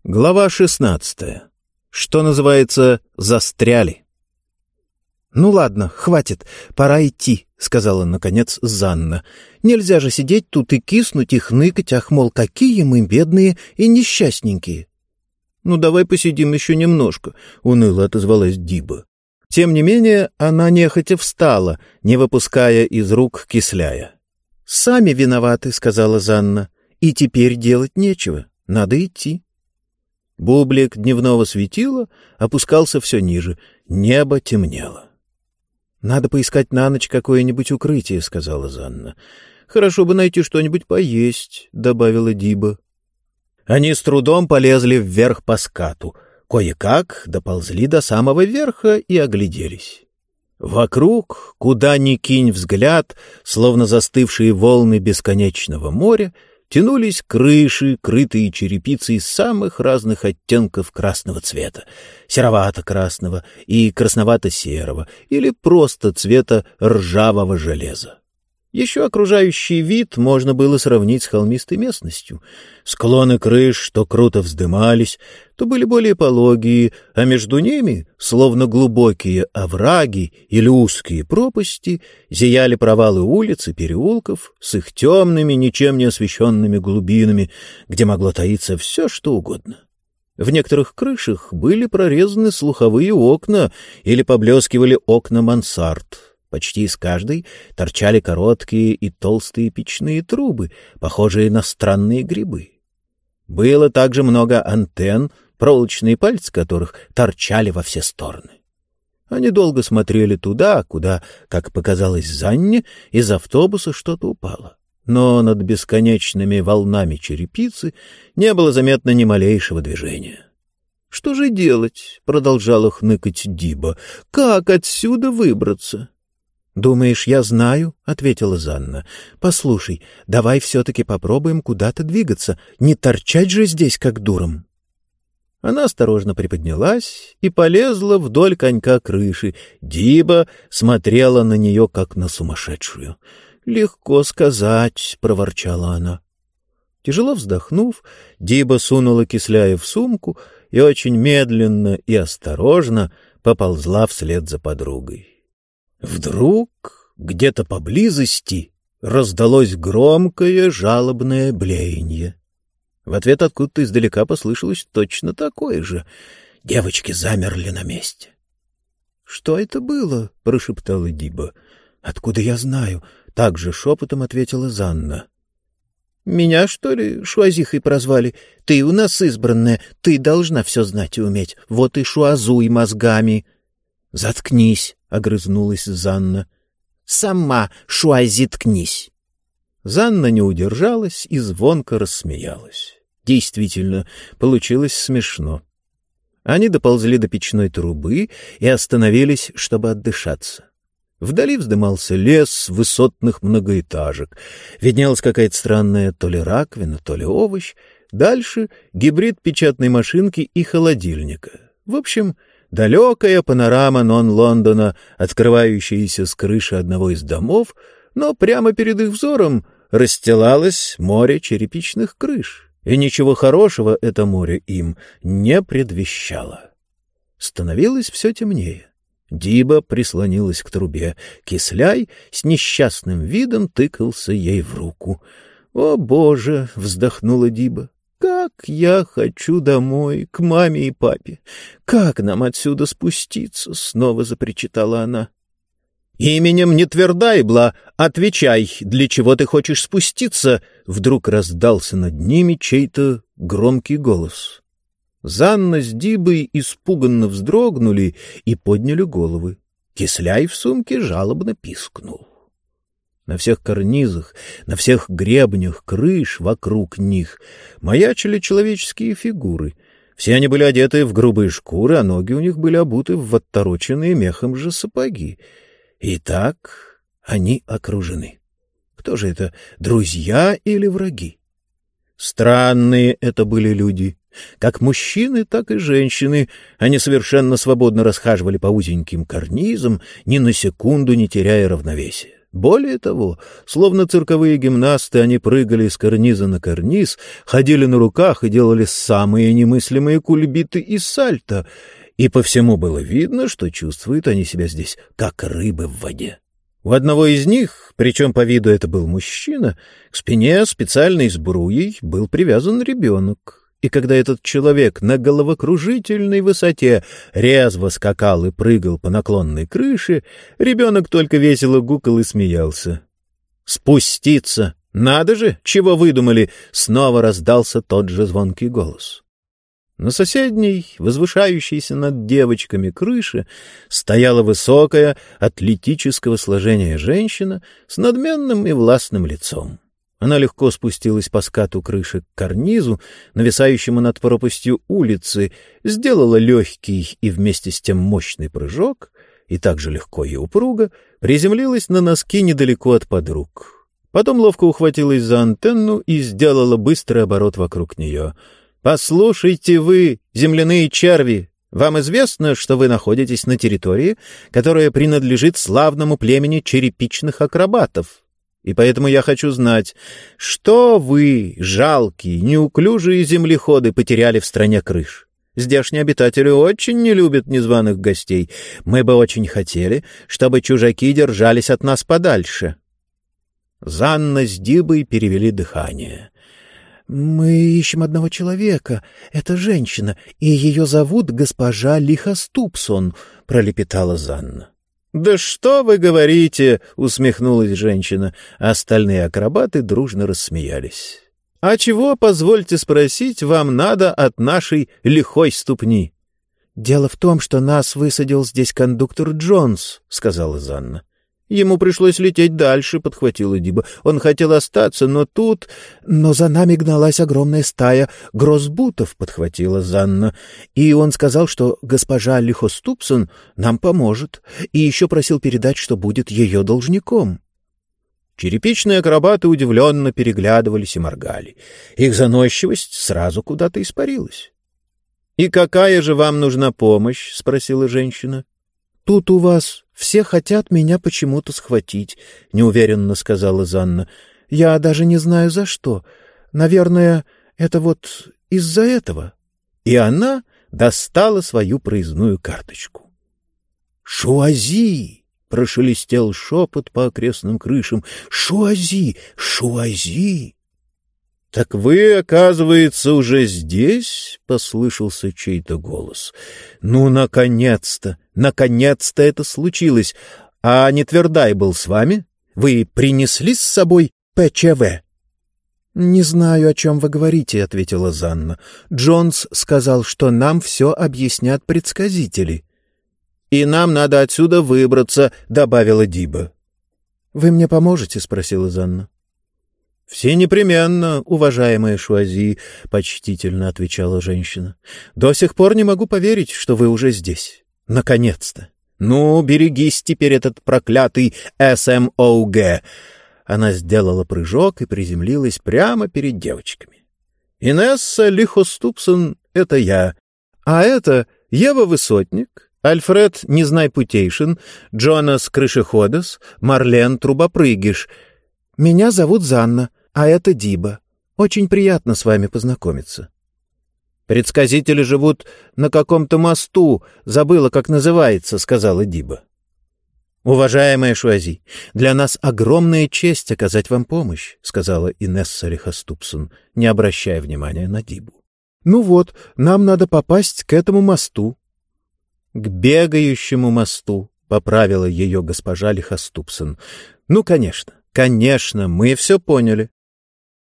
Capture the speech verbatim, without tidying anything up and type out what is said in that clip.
Глава шестнадцатая. Что называется «застряли». «Ну ладно, хватит, пора идти», — сказала, наконец, Занна. «Нельзя же сидеть тут и киснуть, и хныкать, ах, мол, какие мы бедные и несчастненькие». «Ну, давай посидим еще немножко», — уныло отозвалась Диба. Тем не менее, она нехотя встала, не выпуская из рук Кисляя. «Сами виноваты», — сказала Занна, — «и теперь делать нечего, надо идти». Бублик дневного светила опускался все ниже, небо темнело. «Надо поискать на ночь какое-нибудь укрытие», — сказала Занна. «Хорошо бы найти что-нибудь поесть», — добавила Диба. Они с трудом полезли вверх по скату, кое-как доползли до самого верха и огляделись. Вокруг, куда ни кинь взгляд, словно застывшие волны бесконечного моря, тянулись крыши, крытые черепицей самых разных оттенков красного цвета, серовато-красного и красновато-серого, или просто цвета ржавого железа. Еще окружающий вид можно было сравнить с холмистой местностью. Склоны крыш то круто вздымались, то были более пологие, а между ними, словно глубокие овраги или узкие пропасти, зияли провалы улиц и переулков с их темными, ничем не освещенными глубинами, где могло таиться все, что угодно. В некоторых крышах были прорезаны слуховые окна или поблескивали окна мансард. Почти из каждой торчали короткие и толстые печные трубы, похожие на странные грибы. Было также много антенн, проволочные пальцы которых торчали во все стороны. Они долго смотрели туда, куда, как показалось Занне, из автобуса что-то упало. Но над бесконечными волнами черепицы не было заметно ни малейшего движения. «Что же делать?» — продолжала хныкать Диба. «Как отсюда выбраться?» «Думаешь, я знаю?» — ответила Занна. «Послушай, давай все-таки попробуем куда-то двигаться, не торчать же здесь, как дуром». Она осторожно приподнялась и полезла вдоль конька крыши. Диба смотрела на нее, как на сумасшедшую. «Легко сказать», — проворчала она. Тяжело вздохнув, Диба сунула Кисляя в сумку и очень медленно и осторожно поползла вслед за подругой. Вдруг где-то поблизости раздалось громкое жалобное блеяние. В ответ откуда-то издалека послышалось точно такое же. Девочки замерли на месте. — Что это было? — прошептала Диба. — Откуда я знаю? — также шепотом ответила Занна. — Меня, что ли, шуазихой прозвали? Ты у нас избранная, ты должна все знать и уметь. Вот и шуазуй мозгами. — Заткнись! — огрызнулась Занна. — Сама, шуази, ткнись! Занна не удержалась и звонко рассмеялась. Действительно, получилось смешно. Они доползли до печной трубы и остановились, чтобы отдышаться. Вдали вздымался лес высотных многоэтажек. Виднелась какая-то странная то ли раковина, то ли овощ. Дальше гибрид печатной машинки и холодильника. В общем, далекая панорама Нон-Лондона, открывающаяся с крыши одного из домов, но прямо перед их взором расстилалось море черепичных крыш, и ничего хорошего это море им не предвещало. Становилось все темнее. Диба прислонилась к трубе. Кисляй с несчастным видом тыкался ей в руку. «О, Боже!» — вздохнула Диба. «Как я хочу домой, к маме и папе! Как нам отсюда спуститься?» — снова запричитала она. «Именем не Твердайбла, отвечай, для чего ты хочешь спуститься?» Вдруг раздался над ними чей-то громкий голос. Занна с Дибой испуганно вздрогнули и подняли головы. Кисляй в сумке жалобно пискнул. На всех карнизах, на всех гребнях крыш вокруг них маячили человеческие фигуры. Все они были одеты в грубые шкуры, а ноги у них были обуты в оттороченные мехом же сапоги. Итак, они окружены. Кто же это, друзья или враги? Странные это были люди. Как мужчины, так и женщины. Они совершенно свободно расхаживали по узеньким карнизам, ни на секунду не теряя равновесия. Более того, словно цирковые гимнасты, они прыгали с карниза на карниз, ходили на руках и делали самые немыслимые кульбиты и сальто, и по всему было видно, что чувствуют они себя здесь, как рыбы в воде. У одного из них, причем по виду это был мужчина, к спине специальной сбруей был привязан ребенок. И когда этот человек на головокружительной высоте резво скакал и прыгал по наклонной крыше, ребенок только весело гукал и смеялся. «Спуститься! Надо же! Чего выдумали?» — снова раздался тот же звонкий голос. На соседней, возвышающейся над девочками крыше, стояла высокая, атлетического сложения женщина с надменным и властным лицом. Она легко спустилась по скату крыши к карнизу, нависающему над пропастью улицы, сделала легкий и вместе с тем мощный прыжок и также легко и упруго приземлилась на носки недалеко от подруг. Потом ловко ухватилась за антенну и сделала быстрый оборот вокруг нее. «Послушайте вы, земляные черви, вам известно, что вы находитесь на территории, которая принадлежит славному племени черепичных акробатов?» И поэтому я хочу знать, что вы, жалкие, неуклюжие землеходы, потеряли в стране крыш. Здешние обитатели очень не любят незваных гостей. Мы бы очень хотели, чтобы чужаки держались от нас подальше. Занна с Дибой перевели дыхание. — Мы ищем одного человека. Это женщина, и ее зовут госпожа Лихоступсон, — пролепетала Занна. «Да что вы говорите!» — усмехнулась женщина. Остальные акробаты дружно рассмеялись. «А чего, позвольте спросить, вам надо от нашей лихой ступни?» «Дело в том, что нас высадил здесь кондуктор Джонс», — сказала Занна. «Ему пришлось лететь дальше», — подхватила Диба. «Он хотел остаться, но тут...» «Но за нами гналась огромная стая грозбутов», — подхватила Занна. «И он сказал, что госпожа Лихоступсон нам поможет, и еще просил передать, что будет ее должником». Черепичные акробаты удивленно переглядывались и моргали. Их заносчивость сразу куда-то испарилась. «И какая же вам нужна помощь?» — спросила женщина. «Тут у вас все хотят меня почему-то схватить», — неуверенно сказала Занна. «Я даже не знаю, за что. Наверное, это вот из-за этого». И она достала свою проездную карточку. «Шуази!» — прошелестел шепот по окрестным крышам. «Шуази! Шуази!» «Так вы, оказывается, уже здесь?» — послышался чей-то голос. «Ну, наконец-то! Наконец-то это случилось! А Нетвердай был с вами? Вы принесли с собой ПЧВ?» «Не знаю, о чем вы говорите», — ответила Занна. «Джонс сказал, что нам все объяснят предсказители». «И нам надо отсюда выбраться», — добавила Диба. «Вы мне поможете?» — спросила Занна. «Все непременно, уважаемая Шуази», — почтительно отвечала женщина. «До сих пор не могу поверить, что вы уже здесь. Наконец-то! Ну, берегись теперь, этот проклятый эс эм о гэ!» Она сделала прыжок и приземлилась прямо перед девочками. «Инесса Лихоступсон — это я, а это Ева Высотник, Альфред Незнайпутейшин, Джонас Крышеходос, Марлен Трубопрыгиш. Меня зовут Занна, а это Диба. Очень приятно с вами познакомиться». «Предсказители живут на каком-то мосту, забыла, как называется», — сказала Диба. «Уважаемая Шуази, для нас огромная честь оказать вам помощь», — сказала Инесса Лихоступсон, не обращая внимания на Дибу. «Ну вот, нам надо попасть к этому мосту». «К бегающему мосту», — поправила ее госпожа Лихоступсон. «Ну, конечно, конечно, мы все поняли.